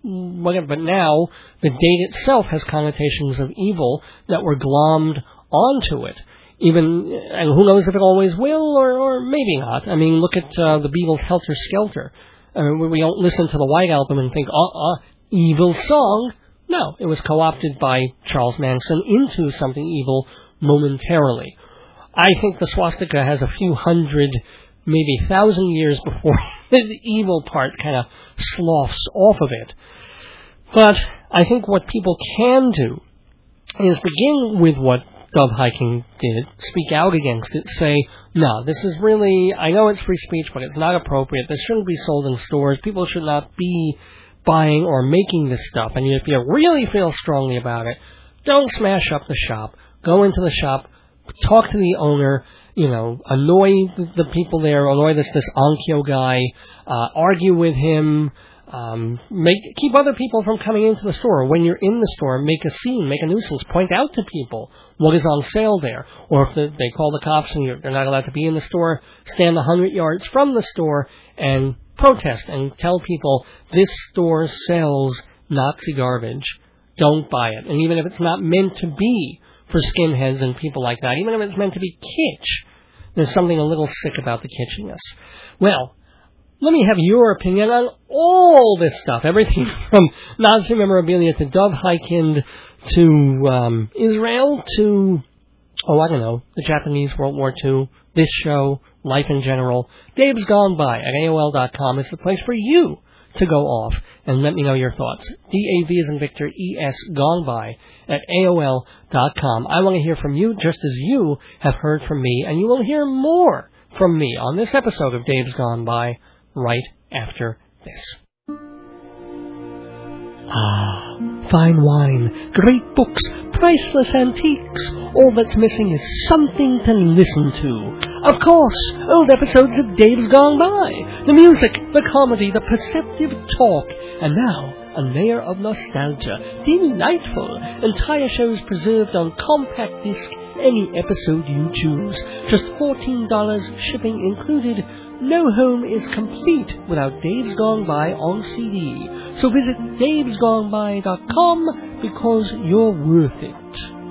Speaker 2: whatever. But now the date itself has connotations of evil that were glommed onto it. Even, and who knows if it always will, or, or maybe not. I mean, look at uh, the Beatles' Helter Skelter. Uh, we don't listen to the White Album and think, uh-uh, evil song. No, it was co-opted by Charles Manson into something evil momentarily. I think the swastika has a few hundred, maybe thousand years before the evil part kind of sloughs off of it. But I think what people can do is begin with what Dov Hikind did, speak out against it, say, no, this is really, I know it's free speech, but it's not appropriate. This shouldn't be sold in stores. People should not be buying or making this stuff. And if you really feel strongly about it, don't smash up the shop. Go into the shop, talk to the owner, you know, annoy the people there, annoy this, this Onkyo guy, uh, argue with him, Um, make keep other people from coming into the store. When you're in the store, make a scene, make a nuisance, point out to people what is on sale there. Or if the, they call the cops and you're, they're not allowed to be in the store, stand a hundred yards from the store and protest and tell people this store sells Nazi garbage. Don't buy it. And even if it's not meant to be for skinheads and people like that, even if it's meant to be kitsch, there's something a little sick about the kitschiness. Well, let me have your opinion on all this stuff. Everything from Nazi memorabilia to Dov Hikind to um, Israel to, oh, I don't know, the Japanese World War Two, this show, life in general. Dave's Gone By at A O L dot com is the place for you to go off and let me know your thoughts. D A V as in Victor, E S Gone By at A O L dot com. I want to hear from you just as you have heard from me, and you will hear more from me on this episode of Dave's Gone By right after this. Ah, fine wine, great books, priceless antiques. All that's missing is something to listen to. Of course, old episodes of Dave's Gone By. The music, the comedy, the perceptive talk. And now, a layer of nostalgia. Delightful. Entire shows preserved on compact disc. Any episode you choose. Just fourteen dollars, shipping included. No home is complete without Dave's Gone By on C D. So visit daves gone by dot com because you're worth it.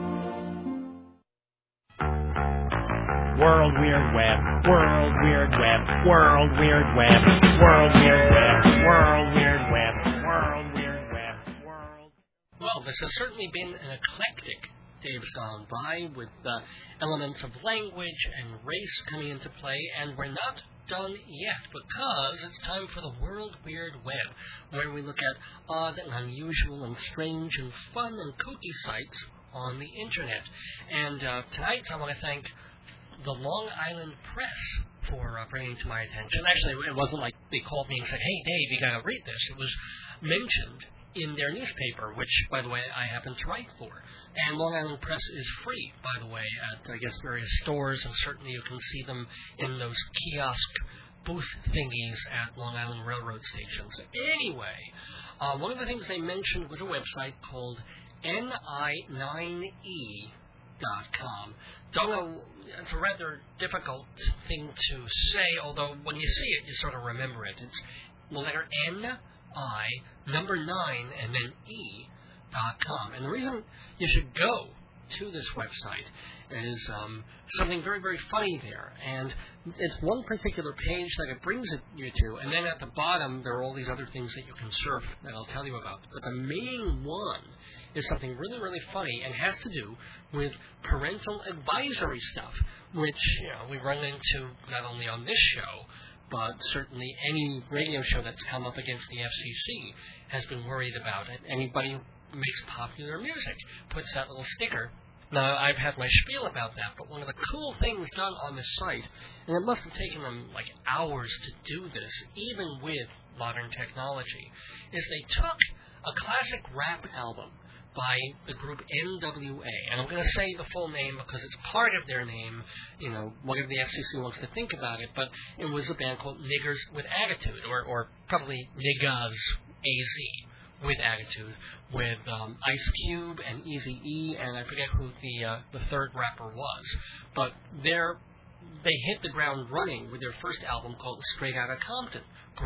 Speaker 5: World Weird Web, World Weird Web, World Weird Web, World Weird Web, World Weird Web, World Weird Web, World...
Speaker 2: Well, this has certainly been an eclectic Dave's Gone By with uh, elements of language and race coming into play, and we're not done yet, because it's time for the World Weird Web, where we look at odd and unusual and strange and fun and kooky sites on the internet. And uh, tonight I want to thank the Long Island Press for uh, bringing to my attention. Actually, it wasn't like they called me and said, hey, Dave, you got to read this. It was mentioned in their newspaper, which, by the way, I happen to write for. And Long Island Press is free, by the way, at, I guess, various stores, and certainly you can see them in those kiosk booth thingies at Long Island Railroad stations. Anyway, uh, one of the things they mentioned was a website called N I nine E dot com. Don't know, it's a rather difficult thing to say, although when you see it, you sort of remember it. It's the letter N, I, number nine, and then E dot com. And the reason you should go to this website is um, something very, very funny there. And it's one particular page that it brings it you to, and then at the bottom there are all these other things that you can surf that I'll tell you about. But the main one is something really, really funny and has to do with parental advisory stuff, which, you know, we run into not only on this show, but certainly any radio show that's come up against the F C C has been worried about it. Anybody who makes popular music puts that little sticker. Now, I've had my spiel about that, but one of the cool things done on this site, and it must have taken them like hours to do this, even with modern technology, is they took a classic rap album by the group N W A, and I'm going to say the full name because it's part of their name, you know, whatever the F C C wants to think about it, but it was a band called Niggers with Attitude, or, or probably Niggas, A Z, with Attitude, with um, Ice Cube and Eazy-E, and I forget who the uh, the third rapper was, but they're, they hit the ground running with their first album called Straight Outta Compton. Great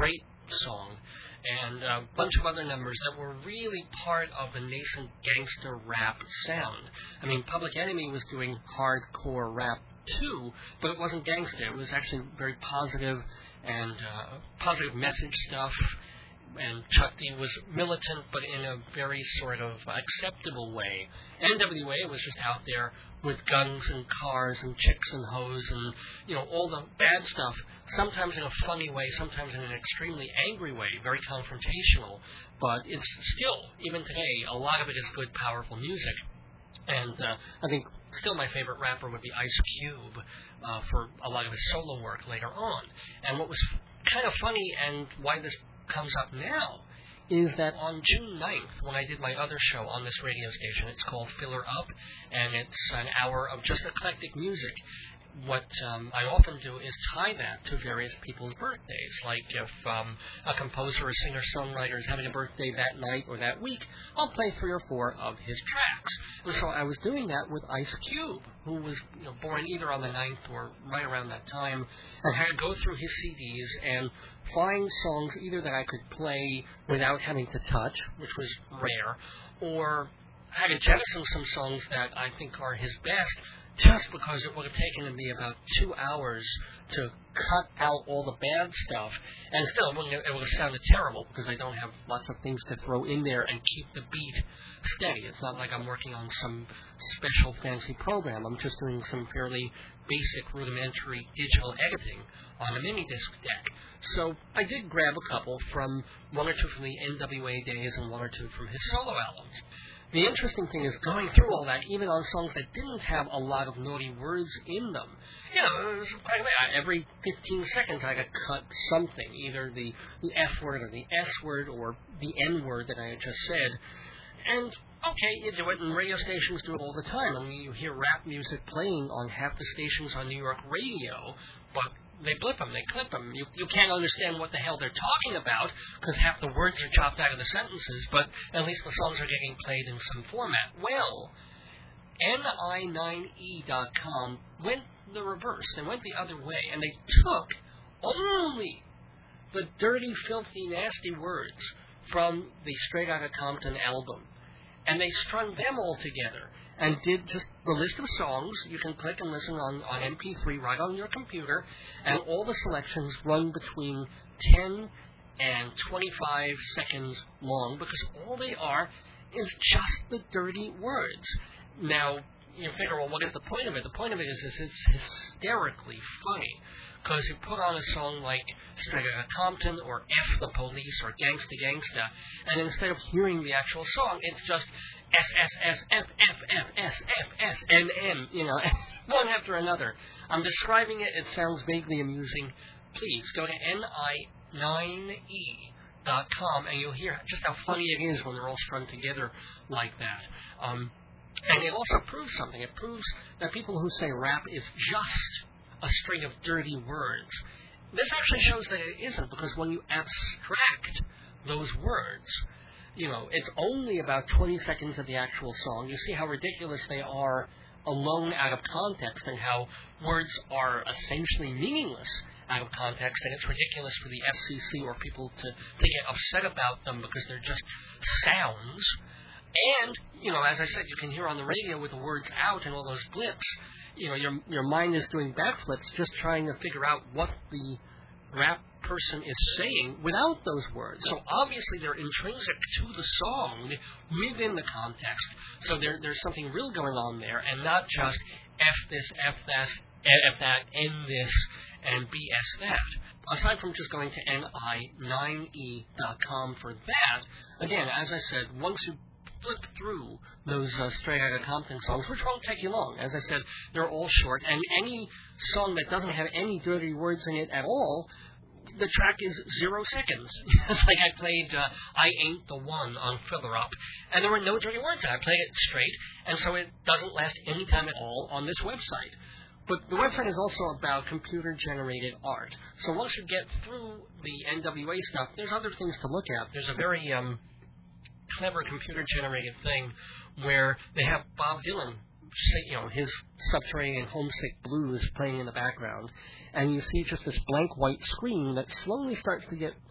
Speaker 2: song, and a bunch of other numbers that were really part of the nascent gangster rap sound. I mean, Public Enemy was doing hardcore rap too, but it wasn't gangster. It was actually very positive and uh, positive message stuff. And Chuck D was militant, but in a very sort of acceptable way. N W A was just out there with guns and cars and chicks and hoes and, you know, all the bad stuff, sometimes in a funny way, sometimes in an extremely angry way, very confrontational. But it's still, even today, a lot of it is good, powerful music. And uh, I think still my favorite rapper would be Ice Cube uh, for a lot of his solo work later on. And what was kind of funny, and why this comes up now, is that on June ninth, when I did my other show on this radio station, it's called Filler Up, and it's an hour of just eclectic music. What um, I often do is tie that to various people's birthdays. Like if um, a composer or singer-songwriter is having a birthday that night or that week, I'll play three or four of his tracks. And so I was doing that with Ice Cube, who was you know, born either on the ninth or right around that time, and had to go through his C Ds and find songs either that I could play without having to touch, which was rare, or I had to jettison some songs that I think are his best, just because it would have taken me about two hours to cut out all the bad stuff, and still it, wouldn't, it would have sounded terrible because I don't have lots of things to throw in there and keep the beat steady. It's not like I'm working on some special fancy program. I'm just doing some fairly basic rudimentary digital editing on a mini-disc deck. So I did grab a couple from one or two from the N W A days and one or two from his solo albums. The interesting thing is going through all that, even on songs that didn't have a lot of naughty words in them. You know, it was quite a, every fifteen seconds I got cut something, either the, the F word or the S word or the N word that I had just said. And, okay, you do it, and radio stations do it all the time. I mean, you hear rap music playing on half the stations on New York radio, but they blip them, they clip them. You, you can't understand what the hell they're talking about because half the words are chopped out of the sentences, but at least the songs are getting played in some format. Well, N I nine E dot com went the reverse. They went the other way, and they took only the dirty, filthy, nasty words from the Straight Outta Compton album, and they strung them all together and did just the list of songs. You can click and listen on, on M P three right on your computer, and all the selections run between ten and twenty-five seconds long, because all they are is just the dirty words. Now, you figure, well, what is the point of it? The point of it is, is it's hysterically funny, because you put on a song like Straight Outta Compton or F the Police or Gangsta Gangsta, and instead of hearing the actual song, it's just S, S, S, F, F, F, S, F, S, N, N, you know, one after another. I'm describing it. It sounds vaguely amusing. Please go to N I nine E dot com, and you'll hear just how funny it is when they're all strung together like that. Um, and it also proves something. It proves that people who say rap is just a string of dirty words, this actually shows that it isn't, because when you abstract those words, you know, it's only about twenty seconds of the actual song. You see how ridiculous they are alone out of context, and how words are essentially meaningless out of context, and it's ridiculous for the F C C or people to, to get upset about them because they're just sounds. And, you know, as I said, you can hear on the radio with the words out and all those blips, you know, your your mind is doing backflips just trying to figure out what the rap person is saying without those words. So obviously they're intrinsic to the song within the context. So there there's something real going on there, and not just F this, F that, F that, N this, and B S that. Aside from just going to N I nine E dot com for that, again, as I said, once you flip through those uh, Straight Outta Compton songs, which won't take you long. As I said, they're all short, and any song that doesn't have any dirty words in it at all, the track is zero seconds. It's like I played uh, I Ain't the One on Filler Up, and there were no dirty words in it. I played it straight, and so it doesn't last any time at all on this website. But the website is also about computer-generated art. So once you get through the N W A stuff, there's other things to look at. There's a very um, clever computer-generated thing where they have Bob Dylan, you know, his Subterranean Homesick Blues playing in the background, and you see just this blank white screen that slowly starts to get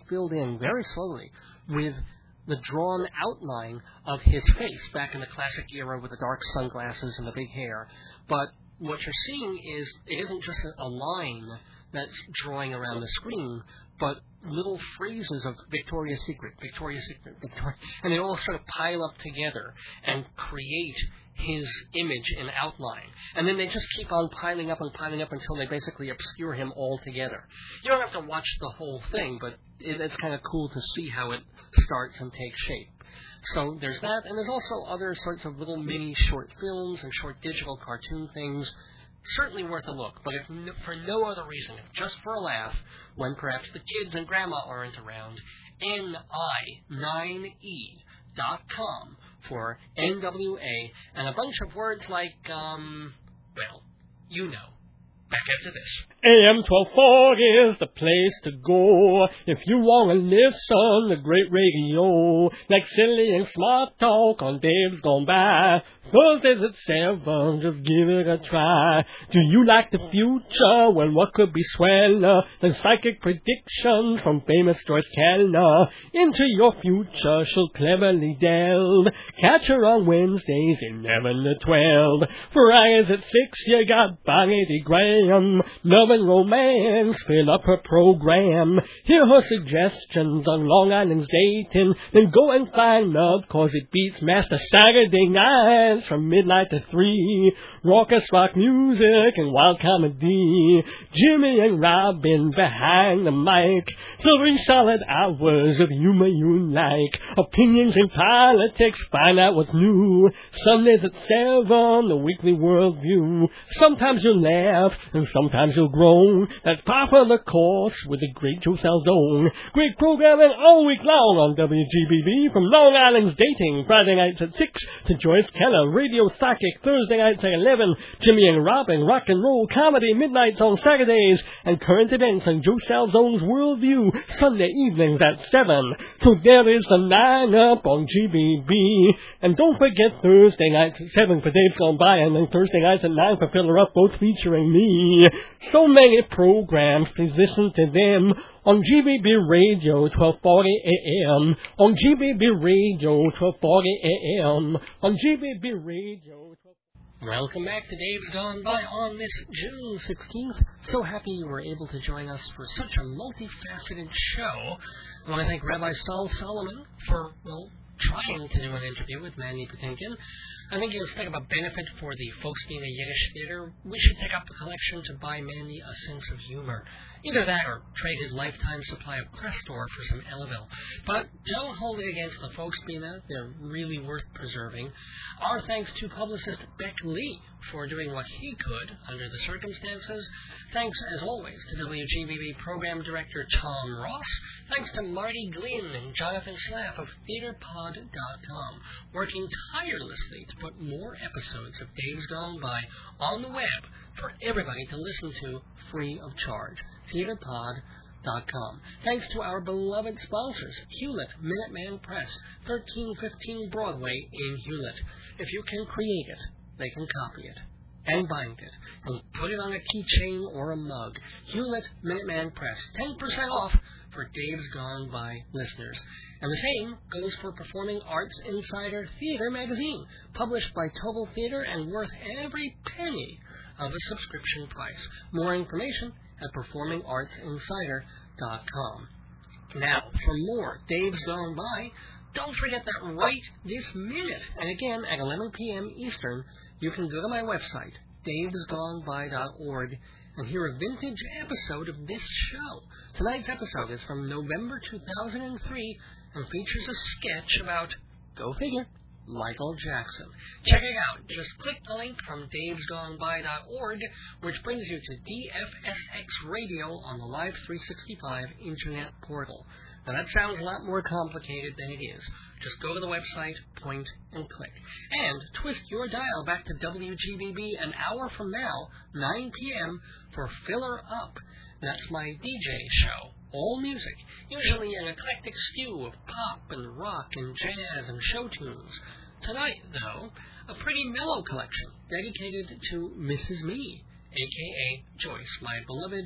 Speaker 2: filled in very slowly with the drawn outline of his face back in the classic era with the dark sunglasses and the big hair. But what you're seeing is it isn't just a line that's drawing around the screen, but little phrases of Victoria's Secret, Victoria's Secret, Victoria, and they all sort of pile up together and create his image in outline. And then they just keep on piling up and piling up until they basically obscure him altogether. You don't have to watch the whole thing, but it, it's kind of cool to see how it starts and takes shape. So there's that, and there's also other sorts of little mini short films and short digital cartoon things. Certainly worth a look, but if no, for no other reason, if just for a laugh, when perhaps the kids and grandma aren't around, N I nine E dot com for N W A, and a bunch of words like, um, well, you know. Back after this.
Speaker 6: A M twelve forty is the place to go if you want to listen to great radio, like silly and smart talk on Dave's Gone By. Thursdays at seven, just give it a try. Do you like the future? Well, what could be sweller than psychic predictions from famous George Kellner? Into your future she'll cleverly delve. Catch her on Wednesdays, eleven to twelve. Fridays at six, you got Bonnie Graham. Love and romance, fill up her program. Hear her suggestions on Long Island's dating. Then go and find love, cause it beats Master Saturday nights from midnight to three. Raucous rock music and wild comedy. Jimmy and Robin behind the mic. Three solid hours of humor you like. Opinions in politics, find out what's new. Sundays at seven, the weekly worldview. Sometimes you'll laugh and sometimes you'll groan. That's par for the course with the great Joe Salzone. Great programming all week long on W G B B from Long Island's dating. Friday nights at six to Joyce Keller. Radio Psychic Thursday nights at eleven. Jimmy and Robin, rock and roll comedy midnights on Saturdays, and current events on Joe Salzone's Worldview Sunday evenings at seven. So there is the lineup on G B B. And don't forget Thursday nights at seven for Dave's Gone By, and then Thursday nights at nine for Fill Her Up, both featuring me. So many programs, please listen to them on G B B Radio twelve forty A M, on G B B Radio twelve forty A M, on G B B Radio twelve
Speaker 2: Welcome back to Dave's Gone By on this June sixteenth. So happy you were able to join us for such a multifaceted show. I want to thank Rabbi Saul Solomon for, well, trying to do an interview with Mandy Patinkin. I think instead of a benefit for the folks being a Yiddish theater, we should take up the collection to buy Mandy a sense of humor. Either that or trade his lifetime supply of Crestor for some Eleville. But don't hold it against the folks being out. They're really worth preserving. Our thanks to publicist Beck Lee for doing what he could under the circumstances. Thanks, as always, to W G B B Program Director Tom Ross. Thanks to Marty Glynn and Jonathan Slaff of theater pod dot com, working tirelessly to put more episodes of Dave's Gone By on the web for everybody to listen to free of charge. theater pod dot com. Thanks to our beloved sponsors, Hewlett Minuteman Press, thirteen fifteen Broadway in Hewlett. If you can create it, they can copy it and bind it and put it on a keychain or a mug. Hewlett Minuteman Press, ten percent off for Dave's Gone By listeners. And the same goes for Performing Arts Insider Theater magazine, published by Total Theater and worth every penny of a subscription price. More information at performing arts insider dot com. Now, for more Dave's Gone By, don't forget that right this minute, and again at eleven p.m. Eastern, you can go to my website, daves gone by dot org, and hear a vintage episode of this show. Tonight's episode is from November two thousand three and features a sketch about, go figure, Michael Jackson. Check it out. Just click the link from daves gone by dot org, which brings you to D F S X Radio on the Live three sixty-five Internet portal. Now, that sounds a lot more complicated than it is. Just go to the website, point, and click. And twist your dial back to W G B B an hour from now, nine p.m., for Filler Up. That's my D J show. All music, usually an eclectic stew of pop and rock and jazz and show tunes. Tonight, though, a pretty mellow collection dedicated to Missus Me, a k a. Joyce, my beloved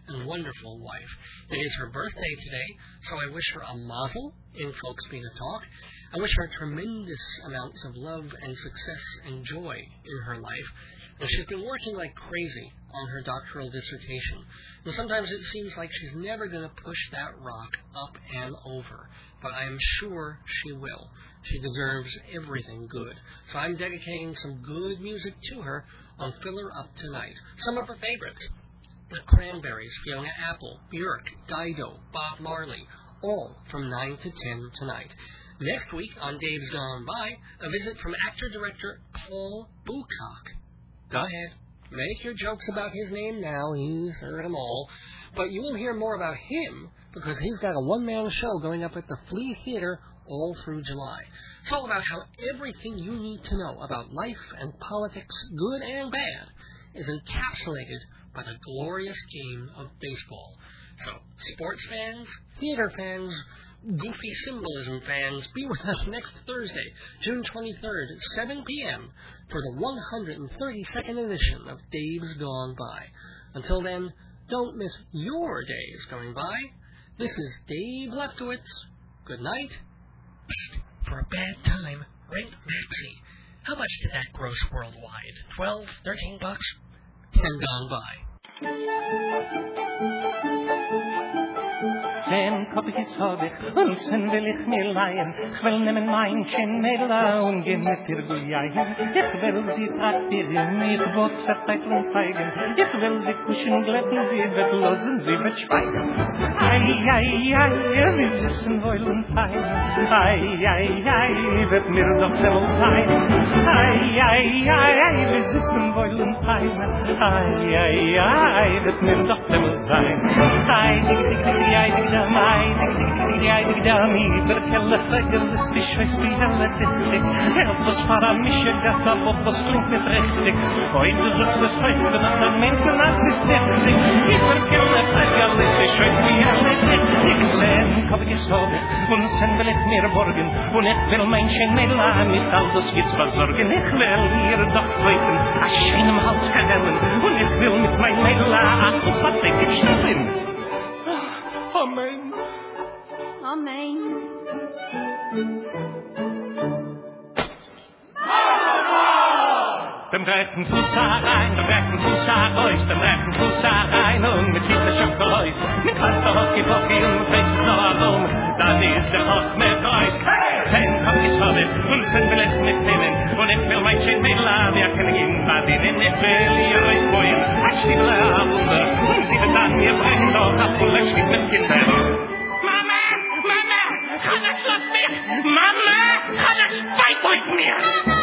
Speaker 2: and wonderful wife. It is her birthday today, so I wish her a mazel in Folks Be the Talk. I wish her tremendous amounts of love and success and joy in her life. And she's been working like crazy on her doctoral dissertation. And sometimes it seems like she's never going to push that rock up and over. But I am sure she will. She deserves everything good. So I'm dedicating some good music to her on Fill Her Up Tonight. Some of her favorites: The Cranberries, Fiona Apple, Björk, Dido, Bob Marley, all from nine to ten tonight. Next week on Dave's Gone By, a visit from actor-director Paul Bucock. Go ahead. Make your jokes about his name now. He's heard them all. But you will hear more about him because he's got a one-man show going up at the Flea Theater all through July. It's all about how everything you need to know about life and politics, good and bad, is encapsulated by the glorious game of baseball. So, sports fans, theater fans, goofy symbolism fans, be with us next Thursday, June twenty-third at seven p.m. for the one hundred thirty-second edition of Dave's Gone By. Until then, don't miss your days going by. This is Dave Lefkowitz. Good night. Psst, for a bad time, rent Maxie. How much did that gross worldwide? Twelve, thirteen bucks? Ten gone by.
Speaker 3: Zehn Kopikis hab ich, und zehn will ich mir leihen. Ich will nehmen mein Mädel und gehen mit ihr guljayen. Ich will sie traktieren, ich will zerteilen feigen. Ich will sie kuschen, glätten, sie wird losen, sie wird schweigen. Ei, ei, ei, wie süßen Wäulen fein. Ei, ei, ei, wird mir doch Zemmel sein. Ei, ei, ei, wie süßen Wäulen fein. Ei, ei, ei, wird mir doch Zemmel sein. Ei, dig, dig, dig, ei, dig, dig, mai, dig, dig, dig, ei, dig, dig, mi, verkelle fegelistisch, weiß wie helle Dittig. Etwas paramische Gasse, aber was klingt nicht richtig. Heute suchst es heute nach den Menschen, als ist richtig. Ich verkelle fegelistisch, weiß wie helle Dittig. Zehn hab ich gestohlen, und zehn will ich mir borgen, und ich will mein Mädel mit all das gibt's versorgen. Ich will ihr doch weiten, a schönem Hals kadellen, und ich will mit mein Mädel a Apfelpatte gestellen. Amen.
Speaker 7: Amen.
Speaker 3: Dem rechten Fuß herein, dem rechten Fuß heraus, dem rechten Fuß herein und mit dieser Schokoläus. Mit kalter Hockey-Pocky und mit rechts noch rum, dann ist der Hock mit Reus. Zehn hab ich habe und zehn will ich mitnehmen und ich will mein schön Mädel an, wir können ihn badienen, ich will ihr euch freuen. Ein Stiebele ab und sie wird an mir bringen, doch ab und ein Stieb mit Kindern. Mama, Mama, Hanna schlägt mich! Mama, Hanna speit euch mir!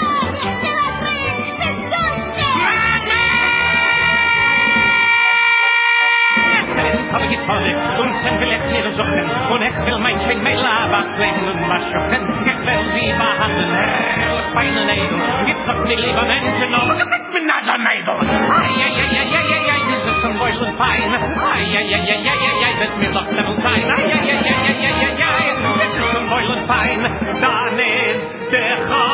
Speaker 3: Hab ich gefolgt, und sen will ich mir suchen, und ich will mein schön Mädel abkleben und waschen. Ich will sie behandeln, aus feinen Nägeln. Gibt's doch nicht lieber Menschen, aber gefällt mir nicht an Mädel. Ai, ai, ai, ai, ai, ai, ai, das ist ein Beutel fein. Ai, ai, ai, ai, ai, ai, ai, wird mir doch Level sein. Ai, ai, ai, ai, ai, ai, ai, ai, das ist ein Beutel fein. Dann ist der Chor.